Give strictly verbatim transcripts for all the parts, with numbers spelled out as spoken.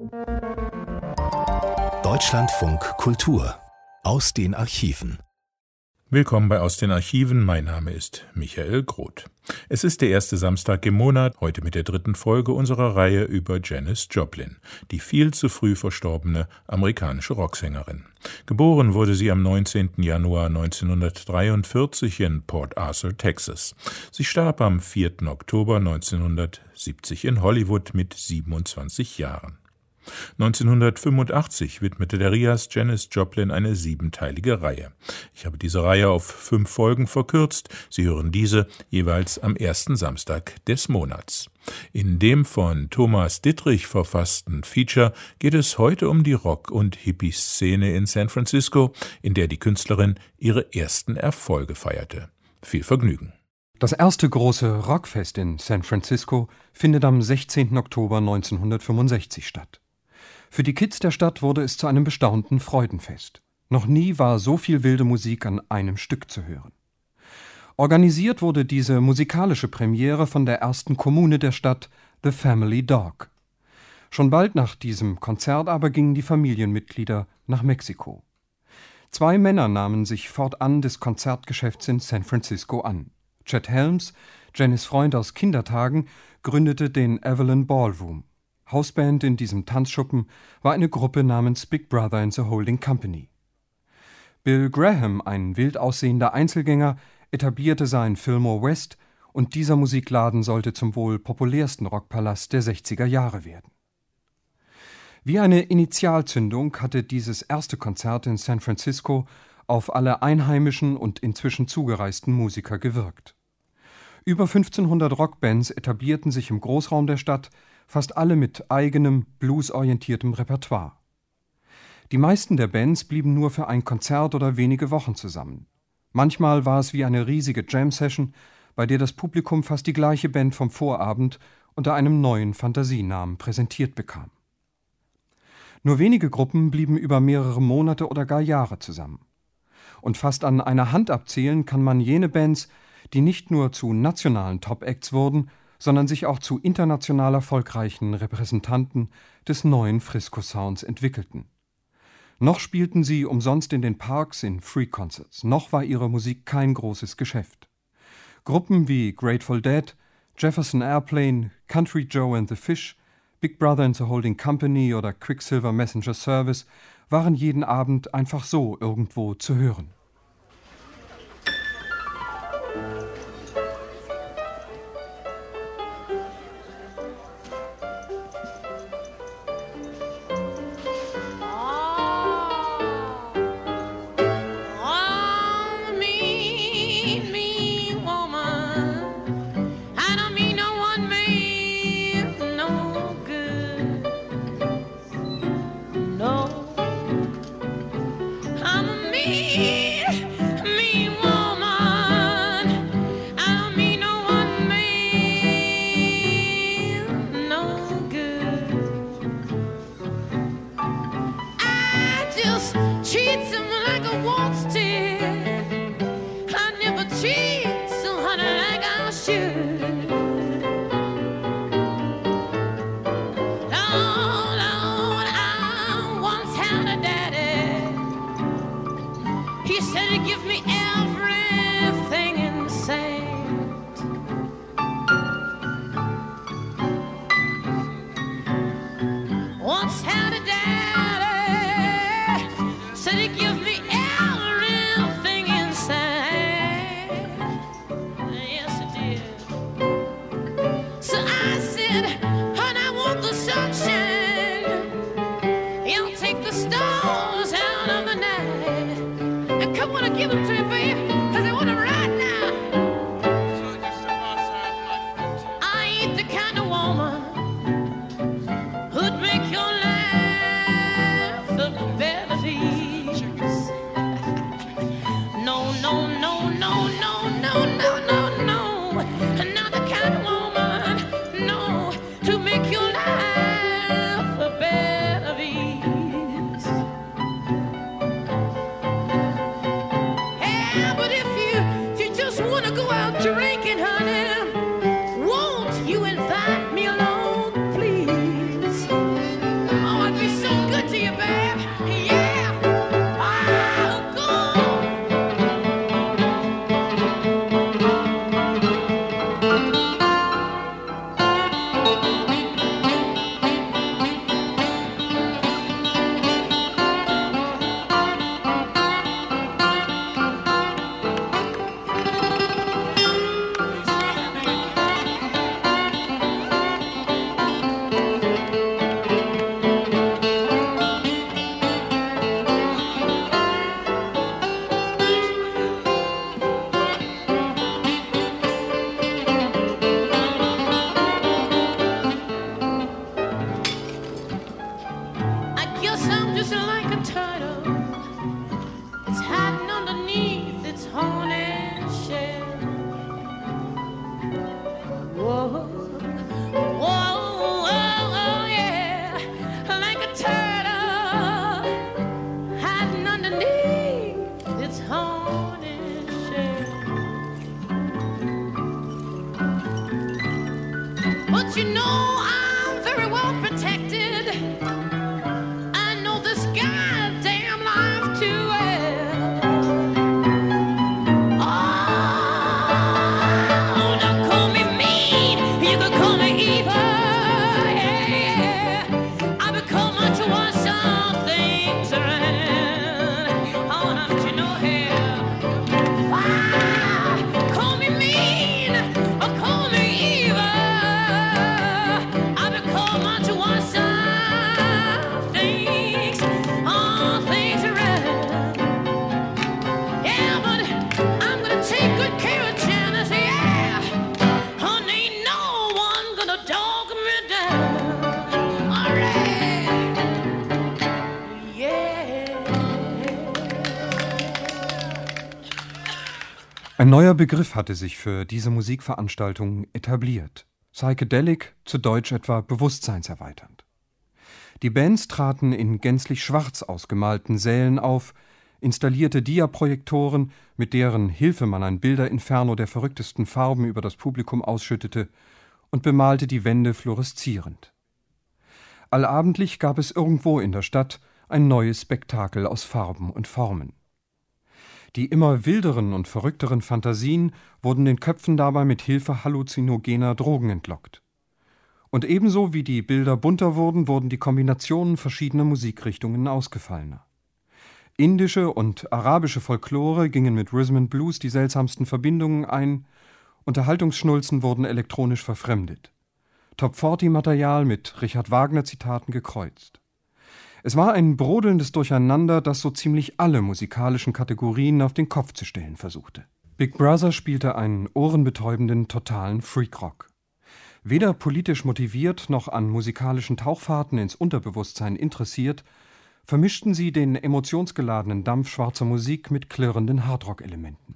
Deutschlandfunk Kultur aus den Archiven. Willkommen bei Aus den Archiven, mein Name ist Michael Groth. Es ist der erste Samstag im Monat, heute mit der dritten Folge unserer Reihe über Janis Joplin, die viel zu früh verstorbene amerikanische Rocksängerin. Geboren wurde sie am neunzehnten Januar neunzehnhundertdreiundvierzig in Port Arthur, Texas. Sie starb am vierten Oktober neunzehnhundertsiebzig in Hollywood mit siebenundzwanzig Jahren. neunzehnhundertfünfundachtzig widmete der R I A S Janis Joplin eine siebenteilige Reihe. Ich habe diese Reihe auf fünf Folgen verkürzt. Sie hören diese jeweils am ersten Samstag des Monats. In dem von Thomas Dittrich verfassten Feature geht es heute um die Rock- und Hippie-Szene in San Francisco, in der die Künstlerin ihre ersten Erfolge feierte. Viel Vergnügen. Das erste große Rockfest in San Francisco findet am sechzehnten Oktober neunzehnhundertfünfundsechzig statt. Für die Kids der Stadt wurde es zu einem bestaunten Freudenfest. Noch nie war so viel wilde Musik an einem Stück zu hören. Organisiert wurde diese musikalische Premiere von der ersten Kommune der Stadt, The Family Dog. Schon bald nach diesem Konzert aber gingen die Familienmitglieder nach Mexiko. Zwei Männer nahmen sich fortan des Konzertgeschäfts in San Francisco an. Chet Helms, Janis Freund aus Kindertagen, gründete den Avalon Ballroom. Hausband in diesem Tanzschuppen war eine Gruppe namens Big Brother and the Holding Company. Bill Graham, ein wild aussehender Einzelgänger, etablierte seinen Fillmore West und dieser Musikladen sollte zum wohl populärsten Rockpalast der sechziger Jahre werden. Wie eine Initialzündung hatte dieses erste Konzert in San Francisco auf alle einheimischen und inzwischen zugereisten Musiker gewirkt. Über fünfzehnhundert Rockbands etablierten sich im Großraum der Stadt, fast alle mit eigenem, bluesorientiertem Repertoire. Die meisten der Bands blieben nur für ein Konzert oder wenige Wochen zusammen. Manchmal war es wie eine riesige Jam-Session, bei der das Publikum fast die gleiche Band vom Vorabend unter einem neuen Fantasienamen präsentiert bekam. Nur wenige Gruppen blieben über mehrere Monate oder gar Jahre zusammen. Und fast an einer Hand abzählen kann man jene Bands, die nicht nur zu nationalen Top-Acts wurden, sondern sich auch zu international erfolgreichen Repräsentanten des neuen Frisco-Sounds entwickelten. Noch spielten sie umsonst in den Parks in Free-Concerts, noch war ihre Musik kein großes Geschäft. Gruppen wie Grateful Dead, Jefferson Airplane, Country Joe and the Fish, Big Brother and the Holding Company oder Quicksilver Messenger Service waren jeden Abend einfach so irgendwo zu hören. I'm a mean Ein neuer Begriff hatte sich für diese Musikveranstaltung etabliert. Psychedelic, zu Deutsch etwa bewusstseinserweiternd. Die Bands traten in gänzlich schwarz ausgemalten Sälen auf, installierte Diaprojektoren, mit deren Hilfe man ein Bilderinferno der verrücktesten Farben über das Publikum ausschüttete, und bemalte die Wände fluoreszierend. Allabendlich gab es irgendwo in der Stadt ein neues Spektakel aus Farben und Formen. Die immer wilderen und verrückteren Fantasien wurden den Köpfen dabei mit Hilfe halluzinogener Drogen entlockt. Und ebenso wie die Bilder bunter wurden, wurden die Kombinationen verschiedener Musikrichtungen ausgefallener. Indische und arabische Folklore gingen mit Rhythm and Blues die seltsamsten Verbindungen ein, Unterhaltungsschnulzen wurden elektronisch verfremdet, Top vierzig Material mit Richard Wagner-Zitaten gekreuzt. Es war ein brodelndes Durcheinander, das so ziemlich alle musikalischen Kategorien auf den Kopf zu stellen versuchte. Big Brother spielte einen ohrenbetäubenden, totalen Freakrock. Weder politisch motiviert noch an musikalischen Tauchfahrten ins Unterbewusstsein interessiert, vermischten sie den emotionsgeladenen Dampf schwarzer Musik mit klirrenden Hardrock-Elementen.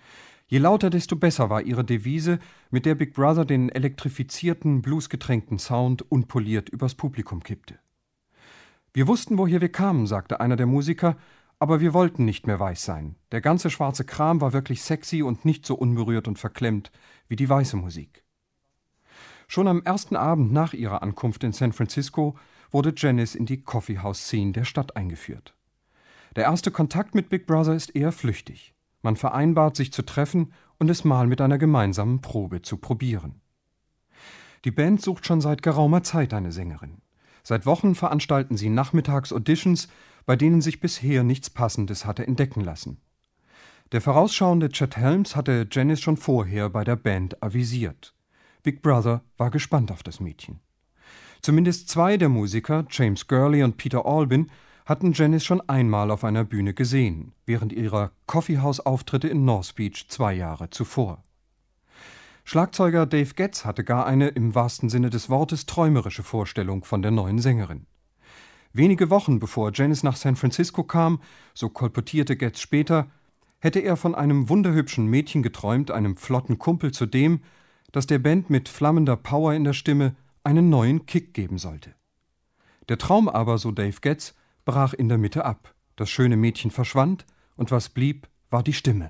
Je lauter, desto besser war ihre Devise, mit der Big Brother den elektrifizierten, bluesgetränkten Sound unpoliert übers Publikum kippte. »Wir wussten, woher wir kamen«, sagte einer der Musiker, »aber wir wollten nicht mehr weiß sein. Der ganze schwarze Kram war wirklich sexy und nicht so unberührt und verklemmt wie die weiße Musik.« Schon am ersten Abend nach ihrer Ankunft in San Francisco wurde Janis in die Coffeehouse-Szene der Stadt eingeführt. Der erste Kontakt mit Big Brother ist eher flüchtig. Man vereinbart, sich zu treffen und es mal mit einer gemeinsamen Probe zu probieren. Die Band sucht schon seit geraumer Zeit eine Sängerin. Seit Wochen veranstalten sie nachmittags Auditions, bei denen sich bisher nichts Passendes hatte entdecken lassen. Der vorausschauende Chet Helms hatte Janis schon vorher bei der Band avisiert. Big Brother war gespannt auf das Mädchen. Zumindest zwei der Musiker, James Gurley und Peter Albin, hatten Janis schon einmal auf einer Bühne gesehen, während ihrer Coffeehouse-Auftritte in North Beach zwei Jahre zuvor. Schlagzeuger Dave Getz hatte gar eine, im wahrsten Sinne des Wortes, träumerische Vorstellung von der neuen Sängerin. Wenige Wochen bevor Janis nach San Francisco kam, so kolportierte Getz später, hätte er von einem wunderhübschen Mädchen geträumt, einem flotten Kumpel, zu dem, das der Band mit flammender Power in der Stimme einen neuen Kick geben sollte. Der Traum aber, so Dave Getz, brach in der Mitte ab. Das schöne Mädchen verschwand, und was blieb, war die Stimme.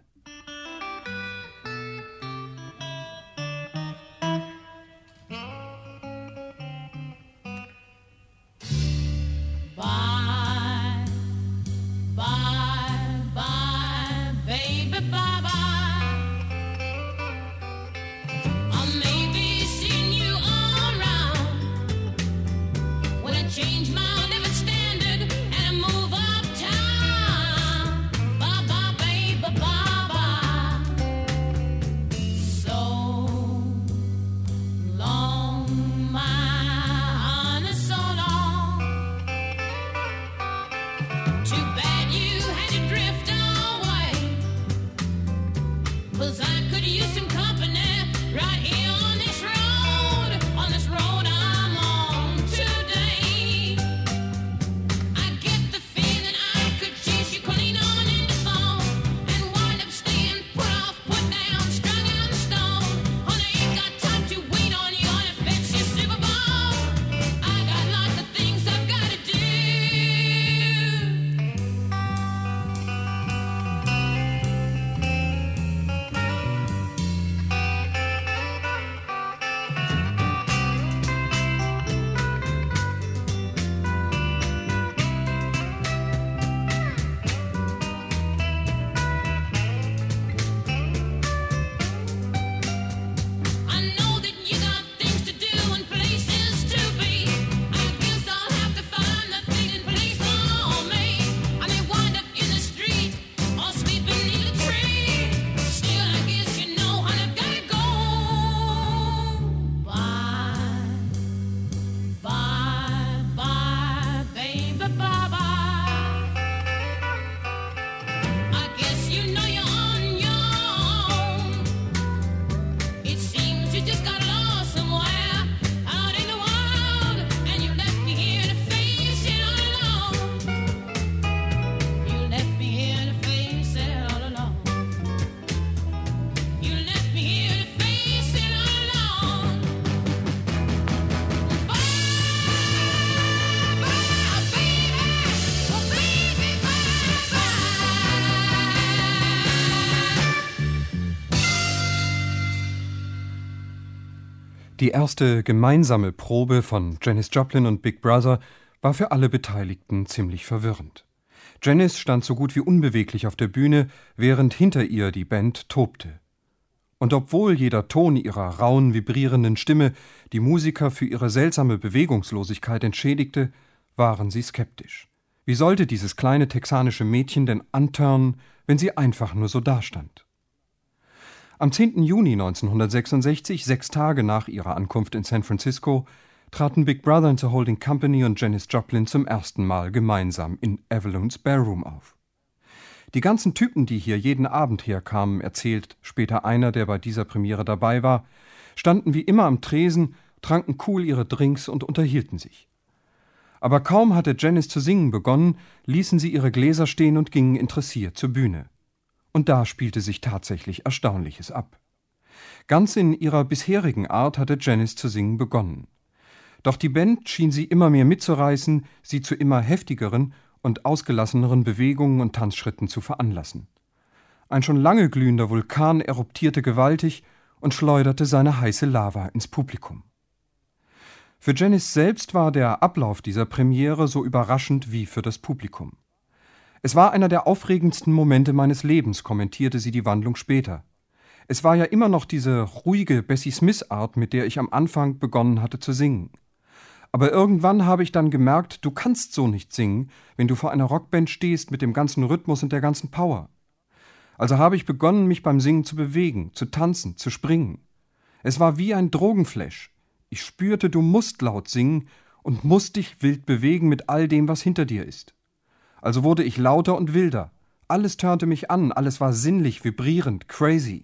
Die erste gemeinsame Probe von Janis Joplin und Big Brother war für alle Beteiligten ziemlich verwirrend. Janis stand so gut wie unbeweglich auf der Bühne, während hinter ihr die Band tobte. Und obwohl jeder Ton ihrer rauen, vibrierenden Stimme die Musiker für ihre seltsame Bewegungslosigkeit entschädigte, waren sie skeptisch. Wie sollte dieses kleine texanische Mädchen denn anturnen, wenn sie einfach nur so dastand? Am zehnten Juni neunzehnhundertsechsundsechzig, sechs Tage nach ihrer Ankunft in San Francisco, traten Big Brother and the Holding Company und Janis Joplin zum ersten Mal gemeinsam in Avalon's Ballroom auf. Die ganzen Typen, die hier jeden Abend herkamen, erzählt später einer, der bei dieser Premiere dabei war, standen wie immer am Tresen, tranken cool ihre Drinks und unterhielten sich. Aber kaum hatte Janis zu singen begonnen, ließen sie ihre Gläser stehen und gingen interessiert zur Bühne. Und da spielte sich tatsächlich Erstaunliches ab. Ganz in ihrer bisherigen Art hatte Janis zu singen begonnen. Doch die Band schien sie immer mehr mitzureißen, sie zu immer heftigeren und ausgelasseneren Bewegungen und Tanzschritten zu veranlassen. Ein schon lange glühender Vulkan eruptierte gewaltig und schleuderte seine heiße Lava ins Publikum. Für Janis selbst war der Ablauf dieser Premiere so überraschend wie für das Publikum. »Es war einer der aufregendsten Momente meines Lebens«, kommentierte sie die Wandlung später. »Es war ja immer noch diese ruhige Bessie Smith-Art, mit der ich am Anfang begonnen hatte zu singen. Aber irgendwann habe ich dann gemerkt, du kannst so nicht singen, wenn du vor einer Rockband stehst mit dem ganzen Rhythmus und der ganzen Power. Also habe ich begonnen, mich beim Singen zu bewegen, zu tanzen, zu springen. Es war wie ein Drogenflash. Ich spürte, du musst laut singen und musst dich wild bewegen mit all dem, was hinter dir ist. Also wurde ich lauter und wilder. Alles turnte mich an, alles war sinnlich, vibrierend, crazy.«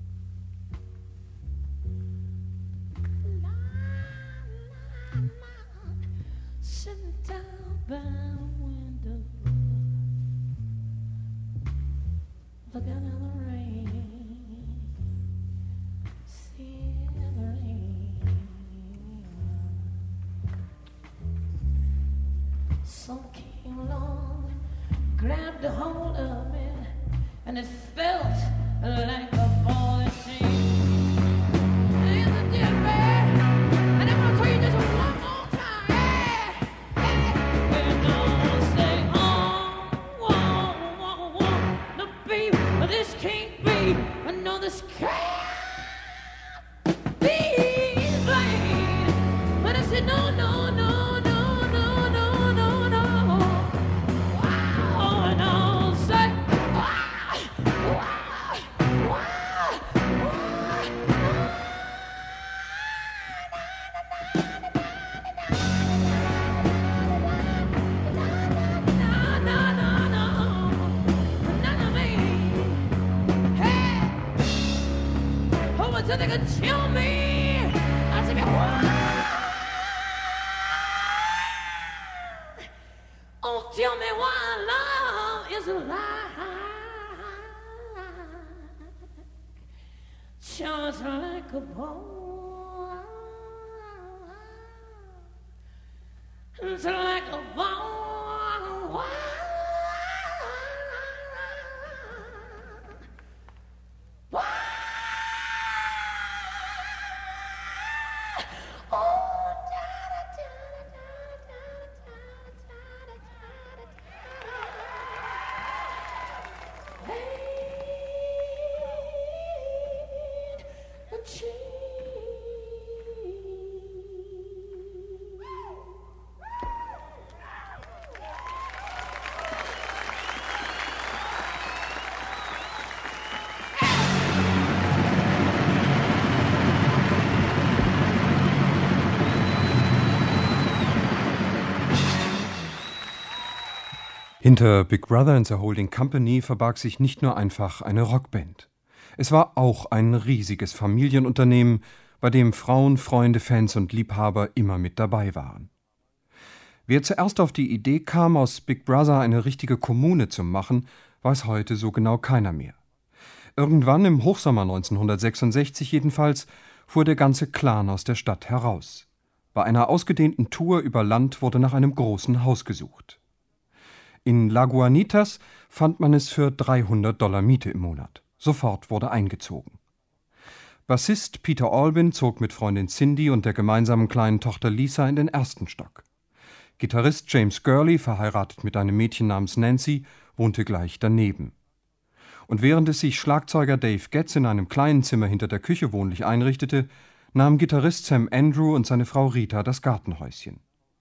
Grabbed a hold of me, and it felt like a ball and chain. And the dear man, and I'm gonna tell you this one more time. Hey, hey, we're gonna say, oh, oh, oh, oh, the beat, but this can't be another scam. Please, blame, but I said no, no, no. So they could tell me, I said, oh, tell me why love is a lie, just like a ball, just like a ball. Hinter Big Brother and the Holding Company verbarg sich nicht nur einfach eine Rockband. Es war auch ein riesiges Familienunternehmen, bei dem Frauen, Freunde, Fans und Liebhaber immer mit dabei waren. Wer zuerst auf die Idee kam, aus Big Brother eine richtige Kommune zu machen, weiß heute so genau keiner mehr. Irgendwann im Hochsommer neunzehnhundertsechsundsechzig jedenfalls fuhr der ganze Clan aus der Stadt heraus. Bei einer ausgedehnten Tour über Land wurde nach einem großen Haus gesucht. In Laguanitas fand man es für dreihundert Dollar Miete im Monat. Sofort wurde eingezogen. Bassist Peter Albin zog mit Freundin Cindy und der gemeinsamen kleinen Tochter Lisa in den ersten Stock. Gitarrist James Gurley, verheiratet mit einem Mädchen namens Nancy, wohnte gleich daneben. Und während es sich Schlagzeuger Dave Getz in einem kleinen Zimmer hinter der Küche wohnlich einrichtete, nahm Gitarrist Sam Andrew und seine Frau Rita das Gartenhäuschen.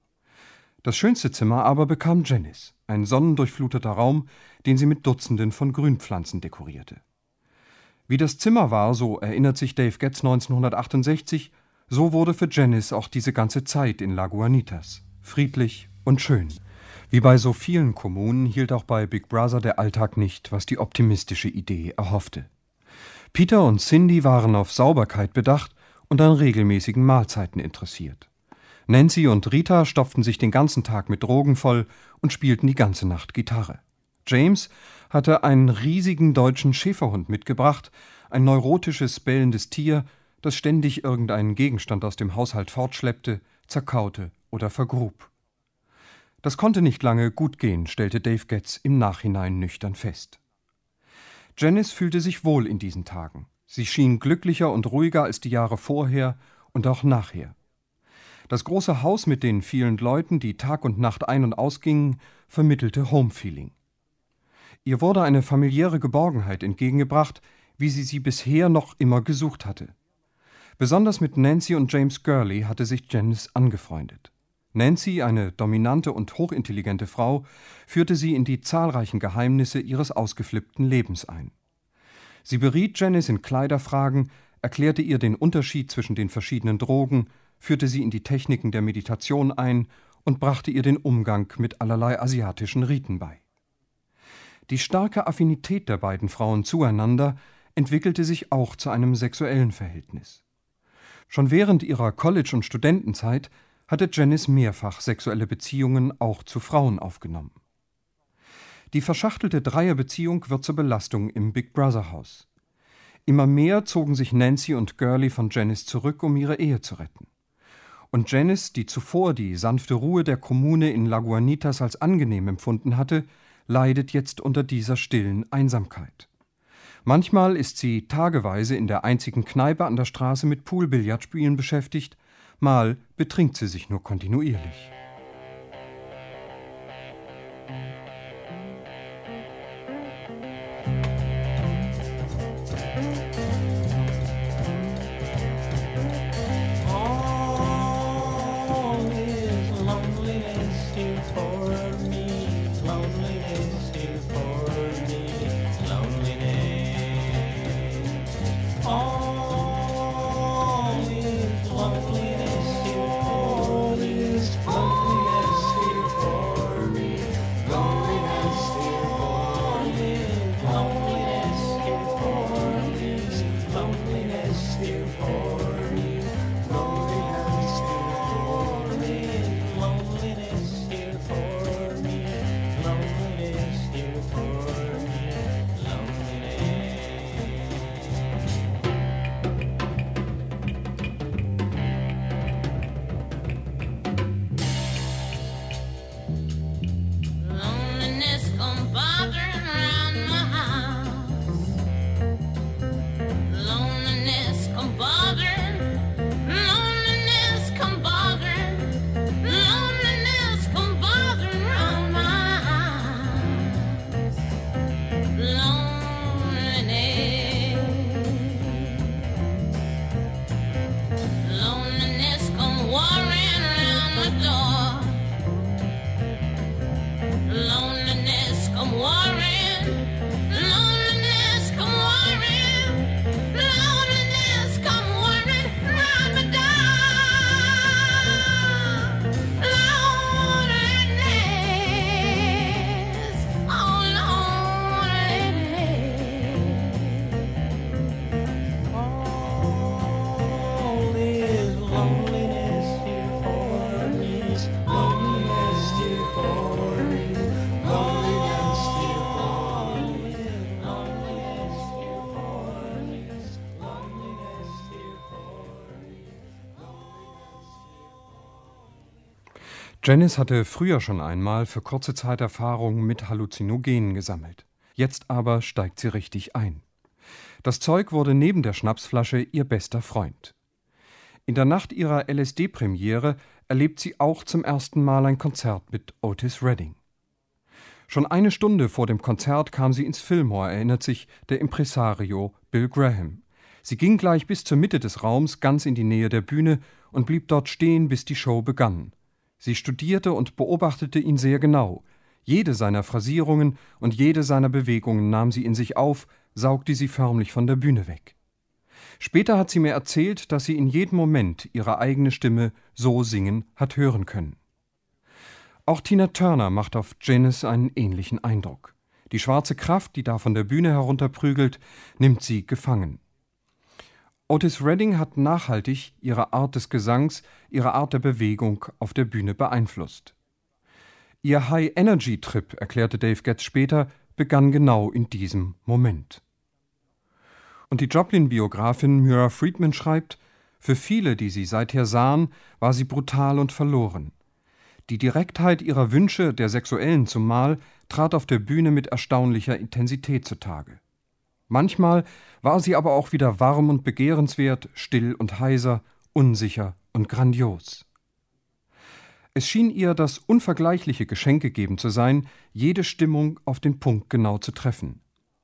Das schönste Zimmer aber bekam Janis, ein sonnendurchfluteter Raum, den sie mit Dutzenden von Grünpflanzen dekorierte. Wie das Zimmer war, so erinnert sich Dave Getz neunzehnhundertachtundsechzig, so wurde für Janis auch diese ganze Zeit in Lagunitas. Friedlich und schön. Wie bei so vielen Kommunen hielt auch bei Big Brother der Alltag nicht, was die optimistische Idee erhoffte. Peter und Cindy waren auf Sauberkeit bedacht und an regelmäßigen Mahlzeiten interessiert. Nancy und Rita stopften sich den ganzen Tag mit Drogen voll und spielten die ganze Nacht Gitarre. James hatte einen riesigen deutschen Schäferhund mitgebracht, ein neurotisches, bellendes Tier, das ständig irgendeinen Gegenstand aus dem Haushalt fortschleppte, zerkaute oder vergrub. Das konnte nicht lange gut gehen, stellte Dave Getz im Nachhinein nüchtern fest. Janis fühlte sich wohl in diesen Tagen. Sie schien glücklicher und ruhiger als die Jahre vorher und auch nachher. Das große Haus mit den vielen Leuten, die Tag und Nacht ein- und ausgingen, vermittelte Homefeeling. Ihr wurde eine familiäre Geborgenheit entgegengebracht, wie sie sie bisher noch immer gesucht hatte. Besonders mit Nancy und James Gurley hatte sich Janis angefreundet. Nancy, eine dominante und hochintelligente Frau, führte sie in die zahlreichen Geheimnisse ihres ausgeflippten Lebens ein. Sie beriet Janis in Kleiderfragen, erklärte ihr den Unterschied zwischen den verschiedenen Drogen, führte sie in die Techniken der Meditation ein und brachte ihr den Umgang mit allerlei asiatischen Riten bei. Die starke Affinität der beiden Frauen zueinander entwickelte sich auch zu einem sexuellen Verhältnis. Schon während ihrer College- und Studentenzeit hatte Janis mehrfach sexuelle Beziehungen auch zu Frauen aufgenommen. Die verschachtelte Dreierbeziehung wird zur Belastung im Big Brother Haus. Immer mehr zogen sich Nancy und Gurley von Janis zurück, um ihre Ehe zu retten. Und Janis, die zuvor die sanfte Ruhe der Kommune in Lagunitas als angenehm empfunden hatte, leidet jetzt unter dieser stillen Einsamkeit. Manchmal ist sie tageweise in der einzigen Kneipe an der Straße mit Poolbillardspielen beschäftigt, mal betrinkt sie sich nur kontinuierlich. Janis hatte früher schon einmal für kurze Zeit Erfahrungen mit Halluzinogenen gesammelt. Jetzt aber steigt sie richtig ein. Das Zeug wurde neben der Schnapsflasche ihr bester Freund. In der Nacht ihrer L S D-Premiere erlebt sie auch zum ersten Mal ein Konzert mit Otis Redding. Schon eine Stunde vor dem Konzert kam sie ins Fillmore, erinnert sich der Impresario Bill Graham. Sie ging gleich bis zur Mitte des Raums, ganz in die Nähe der Bühne, und blieb dort stehen, bis die Show begann. Sie studierte und beobachtete ihn sehr genau. Jede seiner Phrasierungen und jede seiner Bewegungen nahm sie in sich auf, saugte sie förmlich von der Bühne weg. Später hat sie mir erzählt, dass sie in jedem Moment ihre eigene Stimme so singen hat hören können. Auch Tina Turner macht auf Janis einen ähnlichen Eindruck. Die schwarze Kraft, die da von der Bühne herunterprügelt, nimmt sie gefangen. Otis Redding hat nachhaltig ihre Art des Gesangs, ihre Art der Bewegung auf der Bühne beeinflusst. Ihr High-Energy-Trip, erklärte Dave Getz später, begann genau in diesem Moment. Und die Joplin-Biografin Myra Friedman schreibt, für viele, die sie seither sahen, war sie brutal und verloren. Die Direktheit ihrer Wünsche, der sexuellen zumal, trat auf der Bühne mit erstaunlicher Intensität zutage. Manchmal war sie aber auch wieder warm und begehrenswert, still und heiser, unsicher und grandios. Es schien ihr das unvergleichliche Geschenk gegeben zu sein, jede Stimmung auf den Punkt genau zu treffen.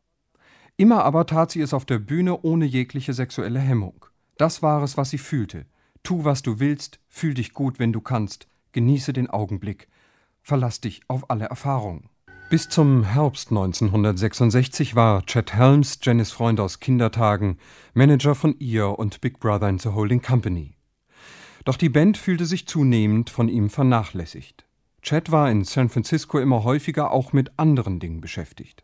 Immer aber tat sie es auf der Bühne ohne jegliche sexuelle Hemmung. Das war es, was sie fühlte. Tu, was du willst, fühl dich gut, wenn du kannst, genieße den Augenblick, verlass dich auf alle Erfahrungen. Bis zum Herbst neunzehnhundertsechsundsechzig war Chet Helms, Janis Freund aus Kindertagen, Manager von ihr und Big Brother and the Holding Company. Doch die Band fühlte sich zunehmend von ihm vernachlässigt. Chet war in San Francisco immer häufiger auch mit anderen Dingen beschäftigt.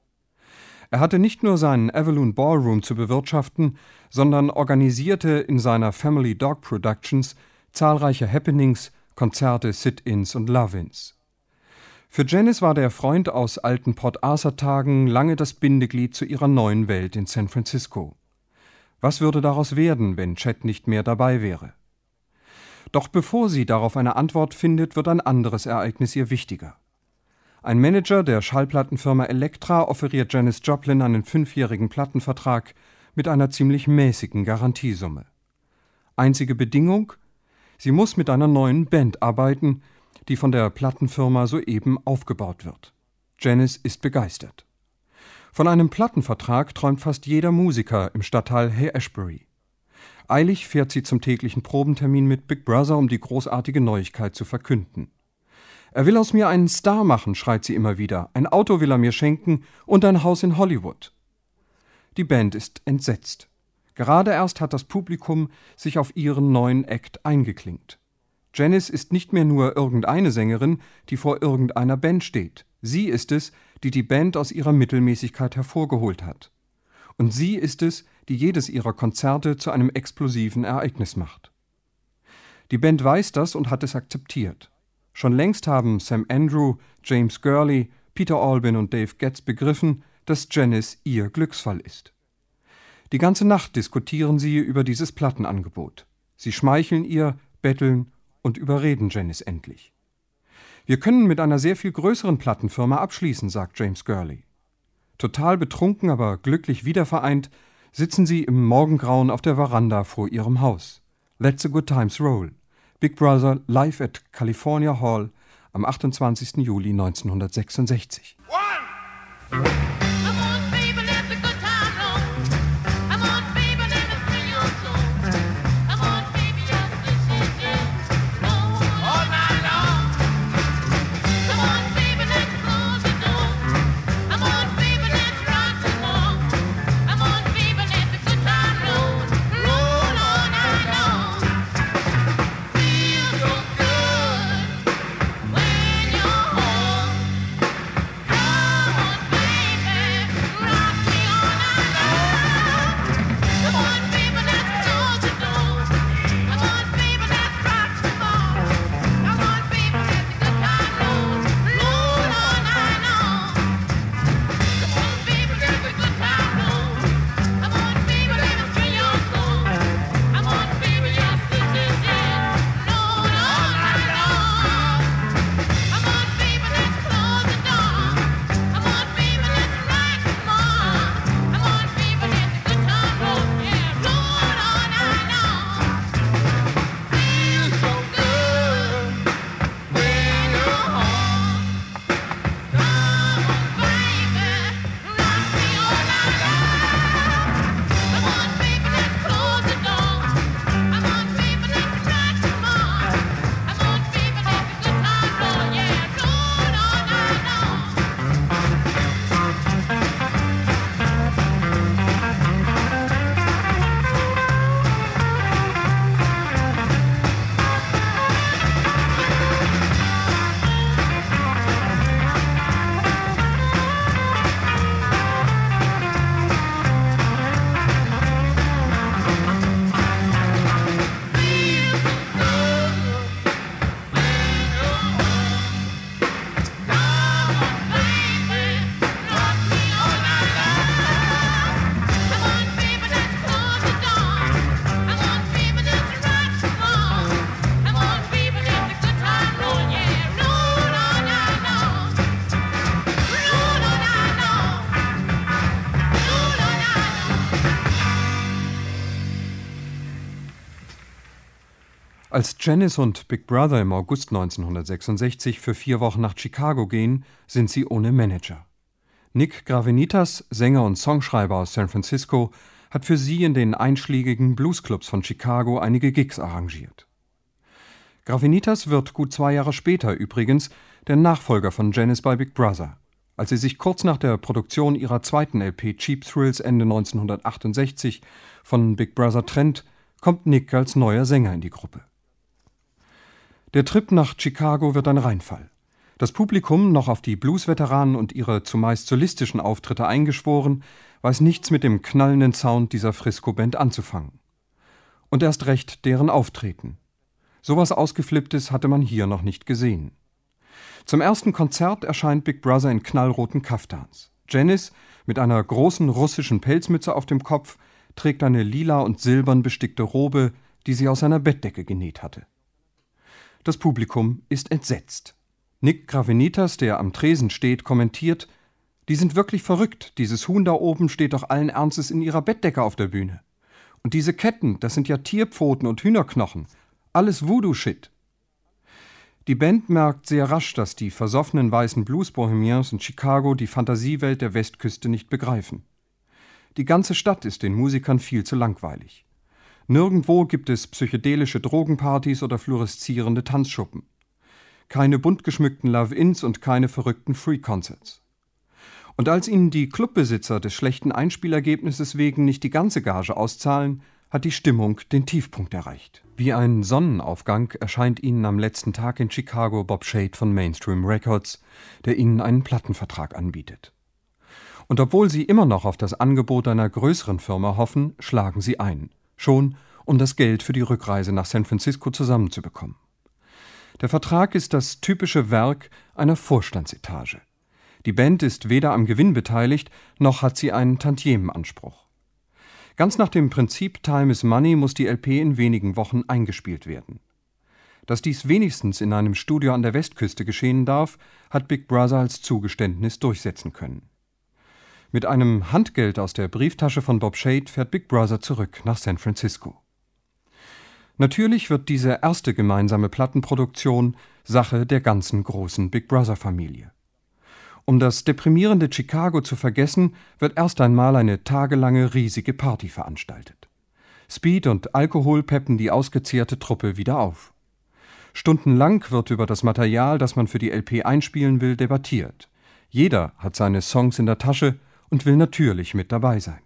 Er hatte nicht nur seinen Avalon Ballroom zu bewirtschaften, sondern organisierte in seiner Family Dog Productions zahlreiche Happenings, Konzerte, Sit-ins und Love-ins. Für Janis war der Freund aus alten Port Arthur-Tagen lange das Bindeglied zu ihrer neuen Welt in San Francisco. Was würde daraus werden, wenn Chet nicht mehr dabei wäre? Doch bevor sie darauf eine Antwort findet, wird ein anderes Ereignis ihr wichtiger. Ein Manager der Schallplattenfirma Elektra offeriert Janis Joplin einen fünfjährigen Plattenvertrag mit einer ziemlich mäßigen Garantiesumme. Einzige Bedingung: sie muss mit einer neuen Band arbeiten, die von der Plattenfirma soeben aufgebaut wird. Janis ist begeistert. Von einem Plattenvertrag träumt fast jeder Musiker im Stadtteil Haight-Ashbury. Eilig fährt sie zum täglichen Probentermin mit Big Brother, um die großartige Neuigkeit zu verkünden. Er will aus mir einen Star machen, schreit sie immer wieder. Ein Auto will er mir schenken und ein Haus in Hollywood. Die Band ist entsetzt. Gerade erst hat das Publikum sich auf ihren neuen Act eingeklinkt. Janis ist nicht mehr nur irgendeine Sängerin, die vor irgendeiner Band steht. Sie ist es, die die Band aus ihrer Mittelmäßigkeit hervorgeholt hat. Und sie ist es, die jedes ihrer Konzerte zu einem explosiven Ereignis macht. Die Band weiß das und hat es akzeptiert. Schon längst haben Sam Andrew, James Gurley, Peter Albin und Dave Getz begriffen, dass Janis ihr Glücksfall ist. Die ganze Nacht diskutieren sie über dieses Plattenangebot. Sie schmeicheln ihr, betteln und überreden Janis endlich. Wir können mit einer sehr viel größeren Plattenfirma abschließen, sagt James Gurley. Total betrunken, aber glücklich wiedervereint, sitzen sie im Morgengrauen auf der Veranda vor ihrem Haus. Let the good times roll. Big Brother live at California Hall am achtundzwanzigsten Juli neunzehnhundertsechsundsechzig. One. Baby. Als Janis und Big Brother im August neunzehnhundertsechsundsechzig für vier Wochen nach Chicago gehen, sind sie ohne Manager. Nick Gravenitas, Sänger und Songschreiber aus San Francisco, hat für sie in den einschlägigen Bluesclubs von Chicago einige Gigs arrangiert. Gravenitas wird gut zwei Jahre später übrigens der Nachfolger von Janis bei Big Brother. Als sie sich kurz nach der Produktion ihrer zweiten L P Cheap Thrills Ende neunzehnhundertachtundsechzig von Big Brother trennt, kommt Nick als neuer Sänger in die Gruppe. Der Trip nach Chicago wird ein Reinfall. Das Publikum, noch auf die Blues-Veteranen und ihre zumeist solistischen Auftritte eingeschworen, weiß nichts mit dem knallenden Sound dieser Frisco-Band anzufangen. Und erst recht deren Auftreten. Sowas Ausgeflipptes hatte man hier noch nicht gesehen. Zum ersten Konzert erscheint Big Brother in knallroten Kaftans. Janis, mit einer großen russischen Pelzmütze auf dem Kopf, trägt eine lila und silbern bestickte Robe, die sie aus einer Bettdecke genäht hatte. Das Publikum ist entsetzt. Nick Gravenitas, der am Tresen steht, kommentiert: »Die sind wirklich verrückt. Dieses Huhn da oben steht doch allen Ernstes in ihrer Bettdecke auf der Bühne. Und diese Ketten, das sind ja Tierpfoten und Hühnerknochen. Alles Voodoo-Shit.« Die Band merkt sehr rasch, dass die versoffenen weißen Blues-Bohemians in Chicago die Fantasiewelt der Westküste nicht begreifen. Die ganze Stadt ist den Musikern viel zu langweilig. Nirgendwo gibt es psychedelische Drogenpartys oder fluoreszierende Tanzschuppen. Keine bunt geschmückten Love-Ins und keine verrückten Free-Concerts. Und als ihnen die Clubbesitzer des schlechten Einspielergebnisses wegen nicht die ganze Gage auszahlen, hat die Stimmung den Tiefpunkt erreicht. Wie ein Sonnenaufgang erscheint ihnen am letzten Tag in Chicago Bob Shade von Mainstream Records, der ihnen einen Plattenvertrag anbietet. Und obwohl sie immer noch auf das Angebot einer größeren Firma hoffen, schlagen sie ein. Schon, um das Geld für die Rückreise nach San Francisco zusammenzubekommen. Der Vertrag ist das typische Werk einer Vorstandsetage. Die Band ist weder am Gewinn beteiligt, noch hat sie einen Tantiemenanspruch. Ganz nach dem Prinzip Time is Money muss die L P in wenigen Wochen eingespielt werden. Dass dies wenigstens in einem Studio an der Westküste geschehen darf, hat Big Brother als Zugeständnis durchsetzen können. Mit einem Handgeld aus der Brieftasche von Bob Shade fährt Big Brother zurück nach San Francisco. Natürlich wird diese erste gemeinsame Plattenproduktion Sache der ganzen großen Big Brother-Familie. Um das deprimierende Chicago zu vergessen, wird erst einmal eine tagelange riesige Party veranstaltet. Speed und Alkohol peppen die ausgezehrte Truppe wieder auf. Stundenlang wird über das Material, das man für die L P einspielen will, debattiert. Jeder hat seine Songs in der Tasche und will natürlich mit dabei sein.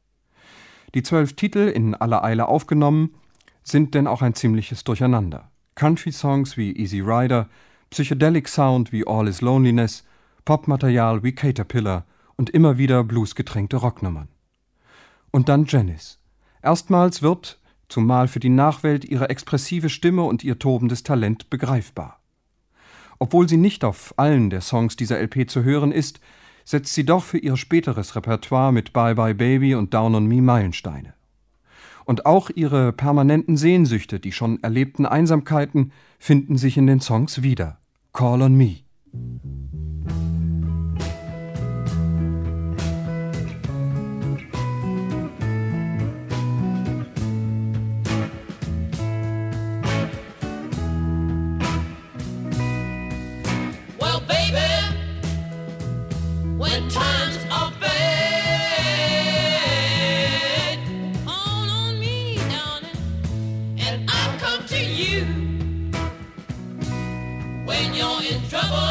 Die zwölf Titel, in aller Eile aufgenommen, sind denn auch ein ziemliches Durcheinander. Country-Songs wie Easy Rider, Psychedelic Sound wie All Is Loneliness, Popmaterial wie Caterpillar und immer wieder bluesgetränkte Rocknummern. Und dann Janis. Erstmals wird, zumal für die Nachwelt, ihre expressive Stimme und ihr tobendes Talent begreifbar. Obwohl sie nicht auf allen der Songs dieser L P zu hören ist, setzt sie doch für ihr späteres Repertoire mit Bye Bye Baby und Down on Me Meilensteine. Und auch ihre permanenten Sehnsüchte, die schon erlebten Einsamkeiten, finden sich in den Songs wieder. Call on Me. Well, baby, when times are bad, call on me, darling, and I'll come to you when you're in trouble.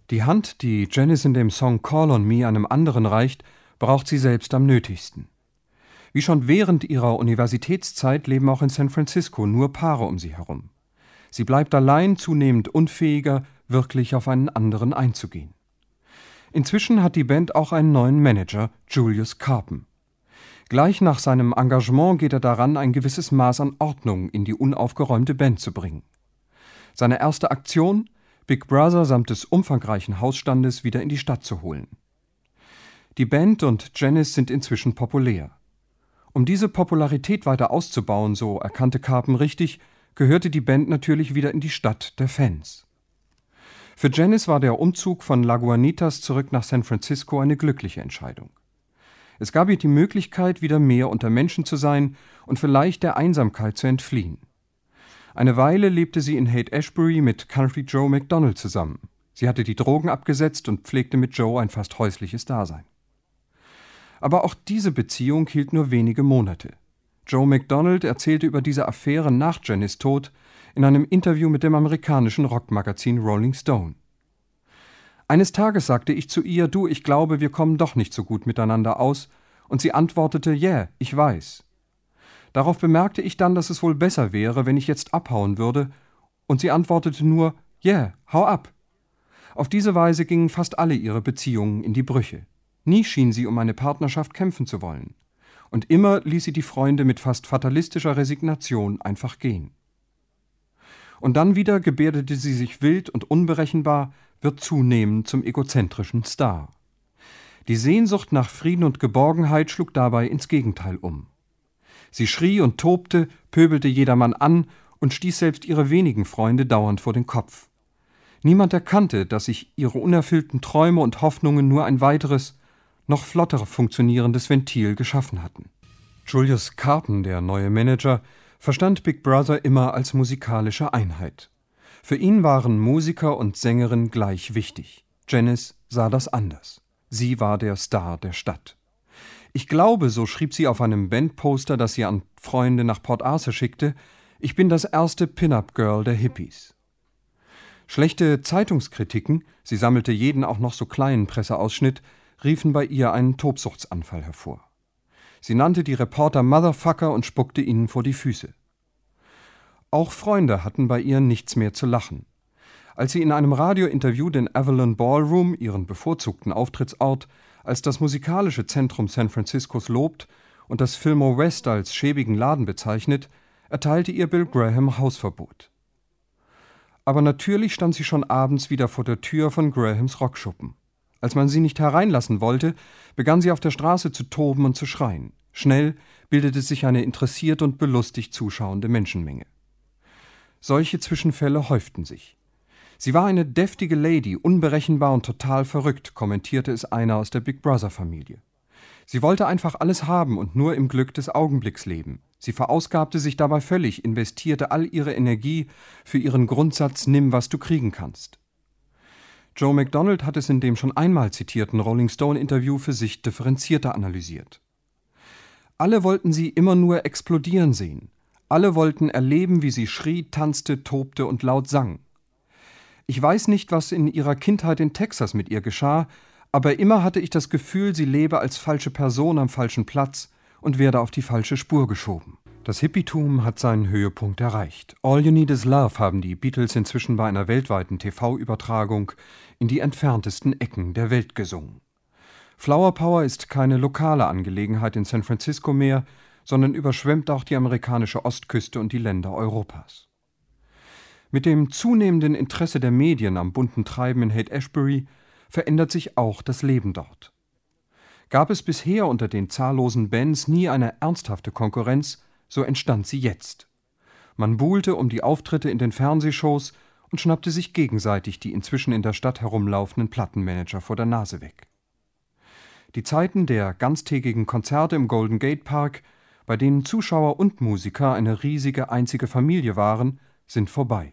Die Hand, die Janis in dem Song Call on Me einem anderen reicht, braucht sie selbst am nötigsten. Wie schon während ihrer Universitätszeit leben auch in San Francisco nur Paare um sie herum. Sie bleibt allein, zunehmend unfähiger, wirklich auf einen anderen einzugehen. Inzwischen hat die Band auch einen neuen Manager, Julius Carpen. Gleich nach seinem Engagement geht er daran, ein gewisses Maß an Ordnung in die unaufgeräumte Band zu bringen. Seine erste Aktion: Big Brother samt des umfangreichen Hausstandes wieder in die Stadt zu holen. Die Band und Janis sind inzwischen populär. Um diese Popularität weiter auszubauen, so erkannte Carpen richtig, gehörte die Band natürlich wieder in die Stadt der Fans. Für Janis war der Umzug von Lagunitas zurück nach San Francisco eine glückliche Entscheidung. Es gab ihr die Möglichkeit, wieder mehr unter Menschen zu sein und vielleicht der Einsamkeit zu entfliehen. Eine Weile lebte sie in Haight-Ashbury mit Country Joe McDonald zusammen. Sie hatte die Drogen abgesetzt und pflegte mit Joe ein fast häusliches Dasein. Aber auch diese Beziehung hielt nur wenige Monate. Joe McDonald erzählte über diese Affäre nach Janis Tod in einem Interview mit dem amerikanischen Rockmagazin Rolling Stone. Eines Tages sagte ich zu ihr: Du, ich glaube, wir kommen doch nicht so gut miteinander aus, und sie antwortete: Yeah, ich weiß. Darauf bemerkte ich dann, dass es wohl besser wäre, wenn ich jetzt abhauen würde, und sie antwortete nur: Yeah, hau ab. Auf diese Weise gingen fast alle ihre Beziehungen in die Brüche. Nie schien sie um eine Partnerschaft kämpfen zu wollen. Und immer ließ sie die Freunde mit fast fatalistischer Resignation einfach gehen. Und dann wieder gebärdete sie sich wild und unberechenbar, wird zunehmend zum egozentrischen Star. Die Sehnsucht nach Frieden und Geborgenheit schlug dabei ins Gegenteil um. Sie schrie und tobte, pöbelte jedermann an und stieß selbst ihre wenigen Freunde dauernd vor den Kopf. Niemand erkannte, dass sich ihre unerfüllten Träume und Hoffnungen nur ein weiteres, noch flottere funktionierendes Ventil geschaffen hatten. Julius Carpen, der neue Manager, verstand Big Brother immer als musikalische Einheit. Für ihn waren Musiker und Sängerin gleich wichtig. Janis sah das anders. Sie war der Star der Stadt. Ich glaube, so schrieb sie auf einem Bandposter, das sie an Freunde nach Port Arthur schickte, ich bin das erste Pin-Up-Girl der Hippies. Schlechte Zeitungskritiken, sie sammelte jeden auch noch so kleinen Presseausschnitt, riefen bei ihr einen Tobsuchtsanfall hervor. Sie nannte die Reporter Motherfucker und spuckte ihnen vor die Füße. Auch Freunde hatten bei ihr nichts mehr zu lachen. Als sie in einem Radiointerview den Avalon Ballroom, ihren bevorzugten Auftrittsort, als das musikalische Zentrum San Franciscos lobt und das Fillmore West als schäbigen Laden bezeichnet, erteilte ihr Bill Graham Hausverbot. Aber natürlich stand sie schon abends wieder vor der Tür von Grahams Rockschuppen. Als man sie nicht hereinlassen wollte, begann sie auf der Straße zu toben und zu schreien. Schnell bildete sich eine interessiert und belustigt zuschauende Menschenmenge. Solche Zwischenfälle häuften sich. Sie war eine deftige Lady, unberechenbar und total verrückt, kommentierte es einer aus der Big Brother-Familie. Sie wollte einfach alles haben und nur im Glück des Augenblicks leben. Sie verausgabte sich dabei völlig, investierte all ihre Energie für ihren Grundsatz »Nimm, was du kriegen kannst«. Joe McDonald hat es in dem schon einmal zitierten Rolling Stone-Interview für sich differenzierter analysiert. Alle wollten sie immer nur explodieren sehen. Alle wollten erleben, wie sie schrie, tanzte, tobte und laut sang. Ich weiß nicht, was in ihrer Kindheit in Texas mit ihr geschah, aber immer hatte ich das Gefühl, sie lebe als falsche Person am falschen Platz und werde auf die falsche Spur geschoben. Das Hippietum hat seinen Höhepunkt erreicht. All You Need Is Love haben die Beatles inzwischen bei einer weltweiten T V-Übertragung in die entferntesten Ecken der Welt gesungen. Flower Power ist keine lokale Angelegenheit in San Francisco mehr, sondern überschwemmt auch die amerikanische Ostküste und die Länder Europas. Mit dem zunehmenden Interesse der Medien am bunten Treiben in Haight-Ashbury verändert sich auch das Leben dort. Gab es bisher unter den zahllosen Bands nie eine ernsthafte Konkurrenz, so entstand sie jetzt. Man buhlte um die Auftritte in den Fernsehshows und schnappte sich gegenseitig die inzwischen in der Stadt herumlaufenden Plattenmanager vor der Nase weg. Die Zeiten der ganztägigen Konzerte im Golden Gate Park, bei denen Zuschauer und Musiker eine riesige einzige Familie waren, sind vorbei.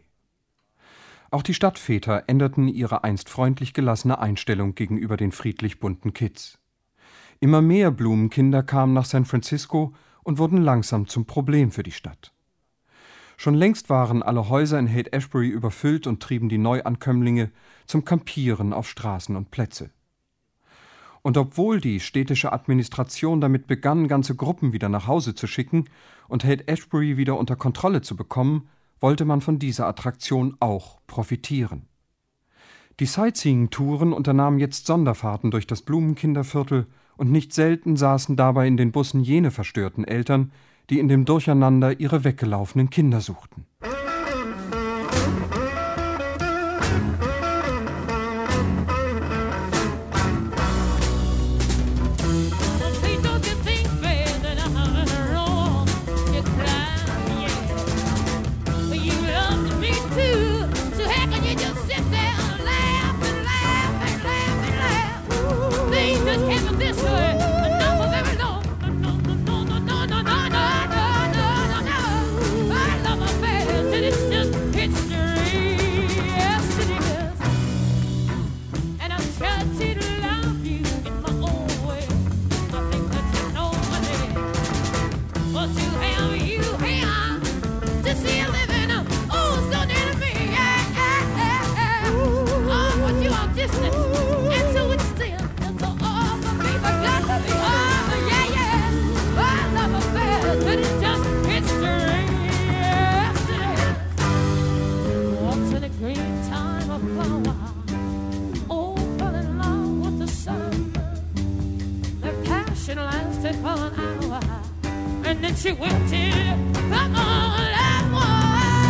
Auch die Stadtväter änderten ihre einst freundlich gelassene Einstellung gegenüber den friedlich bunten Kids. Immer mehr Blumenkinder kamen nach San Francisco und wurden langsam zum Problem für die Stadt. Schon längst waren alle Häuser in Haight-Ashbury überfüllt und trieben die Neuankömmlinge zum Kampieren auf Straßen und Plätze. Und obwohl die städtische Administration damit begann, ganze Gruppen wieder nach Hause zu schicken und Haight-Ashbury wieder unter Kontrolle zu bekommen, wollte man von dieser Attraktion auch profitieren. Die Sightseeing-Touren unternahmen jetzt Sonderfahrten durch das Blumenkinderviertel und nicht selten saßen dabei in den Bussen jene verstörten Eltern, die in dem Durcheinander ihre weggelaufenen Kinder suchten. She waited, come on, that one.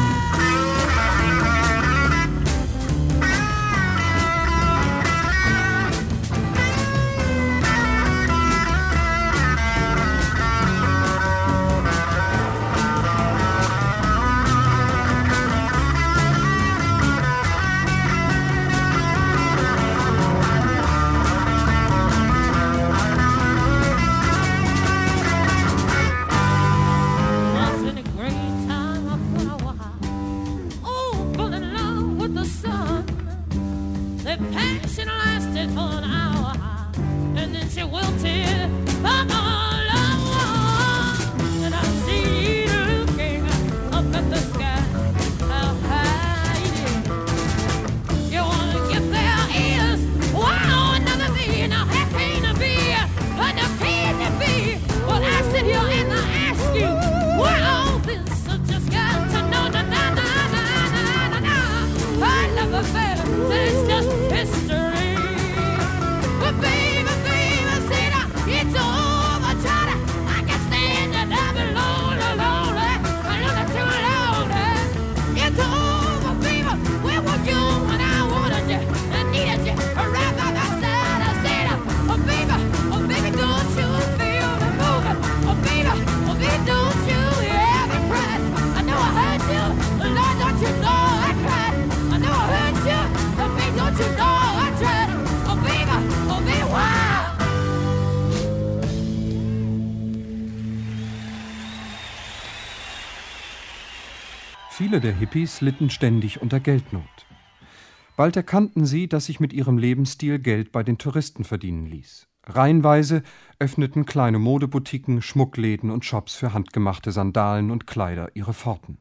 Viele der Hippies litten ständig unter Geldnot. Bald erkannten sie, dass sich mit ihrem Lebensstil Geld bei den Touristen verdienen ließ. Reihenweise öffneten kleine Modeboutiquen, Schmuckläden und Shops für handgemachte Sandalen und Kleider ihre Pforten.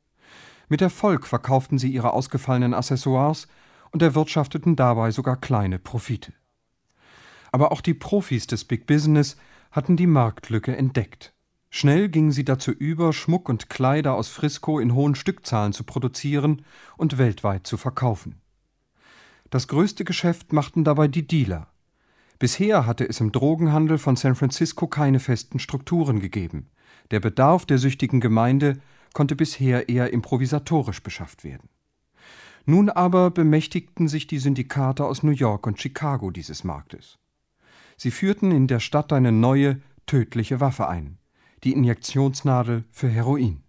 Mit Erfolg verkauften sie ihre ausgefallenen Accessoires und erwirtschafteten dabei sogar kleine Profite. Aber auch die Profis des Big Business hatten die Marktlücke entdeckt. Schnell gingen sie dazu über, Schmuck und Kleider aus Frisco in hohen Stückzahlen zu produzieren und weltweit zu verkaufen. Das größte Geschäft machten dabei die Dealer. Bisher hatte es im Drogenhandel von San Francisco keine festen Strukturen gegeben. Der Bedarf der süchtigen Gemeinde konnte bisher eher improvisatorisch beschafft werden. Nun aber bemächtigten sich die Syndikate aus New York und Chicago dieses Marktes. Sie führten in der Stadt eine neue, tödliche Waffe ein: die Injektionsnadel für Heroin.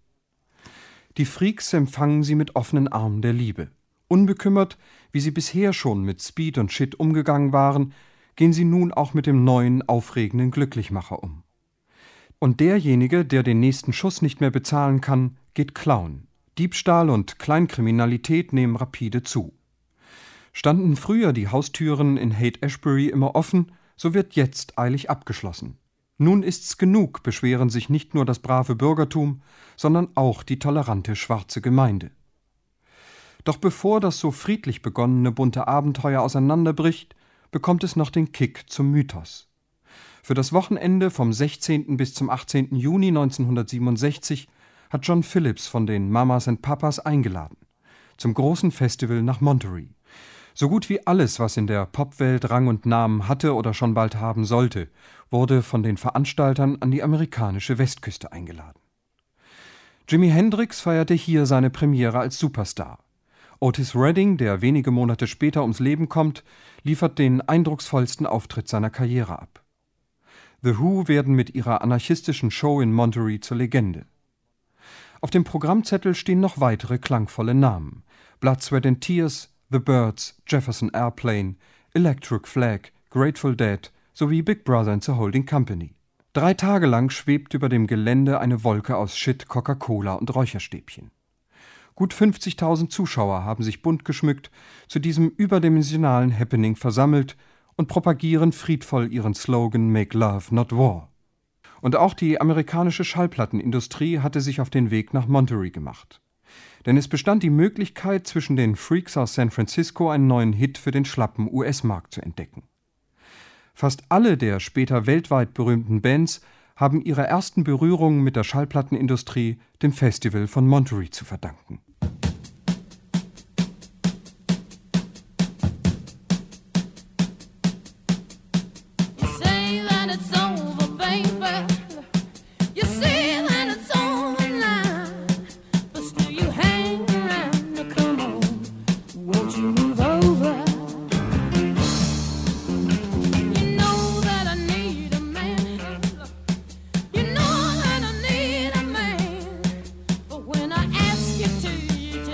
Die Freaks empfangen sie mit offenen Armen der Liebe. Unbekümmert, wie sie bisher schon mit Speed und Shit umgegangen waren, gehen sie nun auch mit dem neuen, aufregenden Glücklichmacher um. Und derjenige, der den nächsten Schuss nicht mehr bezahlen kann, geht klauen. Diebstahl und Kleinkriminalität nehmen rapide zu. Standen früher die Haustüren in Haight-Ashbury immer offen, so wird jetzt eilig abgeschlossen. Nun ist's genug, beschweren sich nicht nur das brave Bürgertum, sondern auch die tolerante schwarze Gemeinde. Doch bevor das so friedlich begonnene bunte Abenteuer auseinanderbricht, bekommt es noch den Kick zum Mythos. Für das Wochenende vom sechzehnten bis zum achtzehnten Juni neunzehnhundertsiebenundsechzig hat John Phillips von den Mamas and Papas eingeladen. Zum großen Festival nach Monterey. So gut wie alles, was in der Popwelt Rang und Namen hatte oder schon bald haben sollte, wurde von den Veranstaltern an die amerikanische Westküste eingeladen. Jimi Hendrix feierte hier seine Premiere als Superstar. Otis Redding, der wenige Monate später ums Leben kommt, liefert den eindrucksvollsten Auftritt seiner Karriere ab. The Who werden mit ihrer anarchistischen Show in Monterey zur Legende. Auf dem Programmzettel stehen noch weitere klangvolle Namen: Blood, Sweat and Tears, The Byrds, Jefferson Airplane, Electric Flag, Grateful Dead sowie Big Brother and the Holding Company. Drei Tage lang schwebt über dem Gelände eine Wolke aus Shit, Coca-Cola und Räucherstäbchen. Gut fünfzigtausend Zuschauer haben sich bunt geschmückt zu diesem überdimensionalen Happening versammelt und propagieren friedvoll ihren Slogan Make Love, Not War. Und auch die amerikanische Schallplattenindustrie hatte sich auf den Weg nach Monterey gemacht. Denn es bestand die Möglichkeit, zwischen den Freaks aus San Francisco einen neuen Hit für den schlappen U S-Markt zu entdecken. Fast alle der später weltweit berühmten Bands haben ihre ersten Berührungen mit der Schallplattenindustrie dem Festival von Monterey zu verdanken. You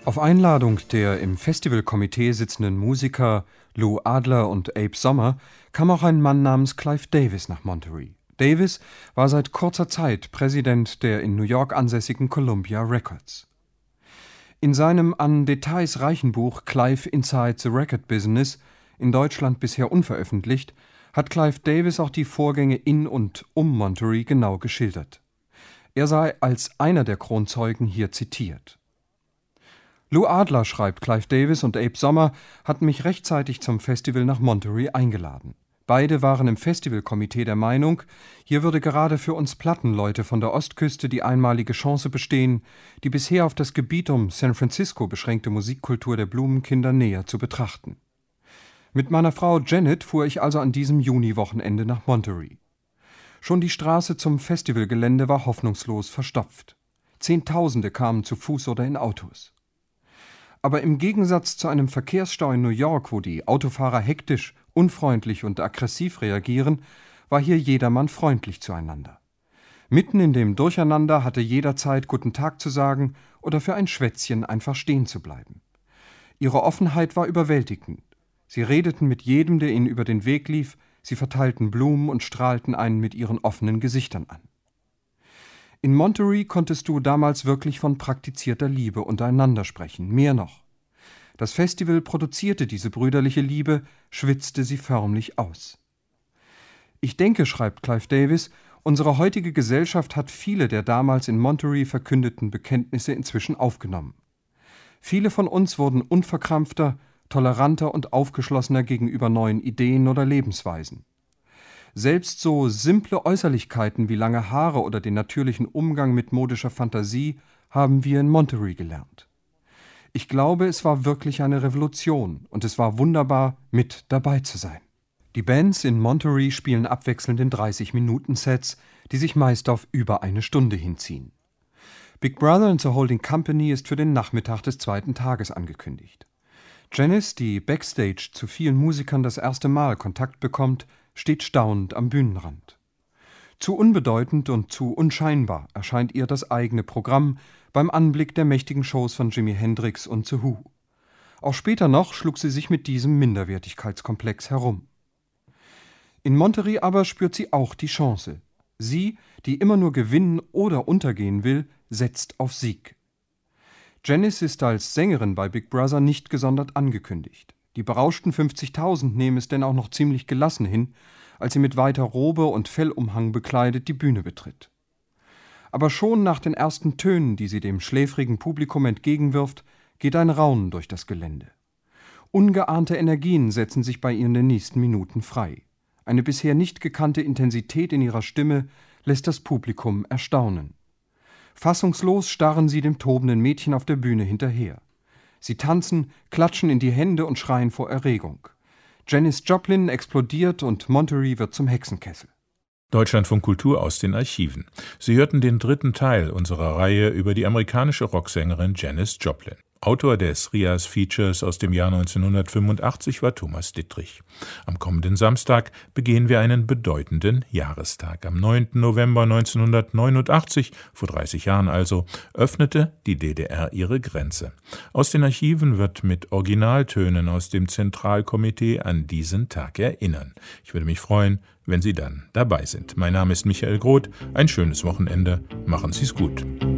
Auf Einladung der im Festivalkomitee sitzenden Musiker Lou Adler und Abe Sommer kam auch ein Mann namens Clive Davis nach Monterey. Davis war seit kurzer Zeit Präsident der in New York ansässigen Columbia Records. In seinem an Details reichen Buch Clive Inside the Record Business, in Deutschland bisher unveröffentlicht, hat Clive Davis auch die Vorgänge in und um Monterey genau geschildert. Er sei als einer der Kronzeugen hier zitiert. Lou Adler, schreibt Clive Davis, und Abe Sommer hatten mich rechtzeitig zum Festival nach Monterey eingeladen. Beide waren im Festivalkomitee der Meinung, hier würde gerade für uns Plattenleute von der Ostküste die einmalige Chance bestehen, die bisher auf das Gebiet um San Francisco beschränkte Musikkultur der Blumenkinder näher zu betrachten. Mit meiner Frau Janet fuhr ich also an diesem Juniwochenende nach Monterey. Schon die Straße zum Festivalgelände war hoffnungslos verstopft. Zehntausende kamen zu Fuß oder in Autos. Aber im Gegensatz zu einem Verkehrsstau in New York, wo die Autofahrer hektisch, unfreundlich und aggressiv reagieren, war hier jedermann freundlich zueinander. Mitten in dem Durcheinander hatte jeder Zeit, Guten Tag zu sagen oder für ein Schwätzchen einfach stehen zu bleiben. Ihre Offenheit war überwältigend. Sie redeten mit jedem, der ihnen über den Weg lief, sie verteilten Blumen und strahlten einen mit ihren offenen Gesichtern an. In Monterey konntest du damals wirklich von praktizierter Liebe untereinander sprechen, mehr noch. Das Festival produzierte diese brüderliche Liebe, schwitzte sie förmlich aus. Ich denke, schreibt Clive Davis, unsere heutige Gesellschaft hat viele der damals in Monterey verkündeten Bekenntnisse inzwischen aufgenommen. Viele von uns wurden unverkrampfter, toleranter und aufgeschlossener gegenüber neuen Ideen oder Lebensweisen. Selbst so simple Äußerlichkeiten wie lange Haare oder den natürlichen Umgang mit modischer Fantasie haben wir in Monterey gelernt. Ich glaube, es war wirklich eine Revolution und es war wunderbar, mit dabei zu sein. Die Bands in Monterey spielen abwechselnd in dreißig-Minuten-Sets, die sich meist auf über eine Stunde hinziehen. Big Brother and the Holding Company ist für den Nachmittag des zweiten Tages angekündigt. Janice, die backstage zu vielen Musikern das erste Mal Kontakt bekommt, steht staunend am Bühnenrand. Zu unbedeutend und zu unscheinbar erscheint ihr das eigene Programm beim Anblick der mächtigen Shows von Jimi Hendrix und The Who. Auch später noch schlug sie sich mit diesem Minderwertigkeitskomplex herum. In Monterey aber spürt sie auch die Chance. Sie, die immer nur gewinnen oder untergehen will, setzt auf Sieg. Janice ist als Sängerin bei Big Brother nicht gesondert angekündigt. Die berauschten fünfzigtausend nehmen es denn auch noch ziemlich gelassen hin, als sie mit weiter Robe und Fellumhang bekleidet die Bühne betritt. Aber schon nach den ersten Tönen, die sie dem schläfrigen Publikum entgegenwirft, geht ein Raunen durch das Gelände. Ungeahnte Energien setzen sich bei ihr in den nächsten Minuten frei. Eine bisher nicht gekannte Intensität in ihrer Stimme lässt das Publikum erstaunen. Fassungslos starren sie dem tobenden Mädchen auf der Bühne hinterher. Sie tanzen, klatschen in die Hände und schreien vor Erregung. Janis Joplin explodiert und Monterey wird zum Hexenkessel. Deutschlandfunk Kultur aus den Archiven. Sie hörten den dritten Teil unserer Reihe über die amerikanische Rocksängerin Janis Joplin. Autor des R I A S-Features aus dem Jahr neunzehnhundertfünfundachtzig war Thomas Dittrich. Am kommenden Samstag begehen wir einen bedeutenden Jahrestag. Am neunten November neunzehnhundertneunundachtzig, vor dreißig Jahren also, öffnete die D D R ihre Grenze. Aus den Archiven wird mit Originaltönen aus dem Zentralkomitee an diesen Tag erinnern. Ich würde mich freuen, wenn Sie dann dabei sind. Mein Name ist Michael Groth. Ein schönes Wochenende. Machen Sie's gut.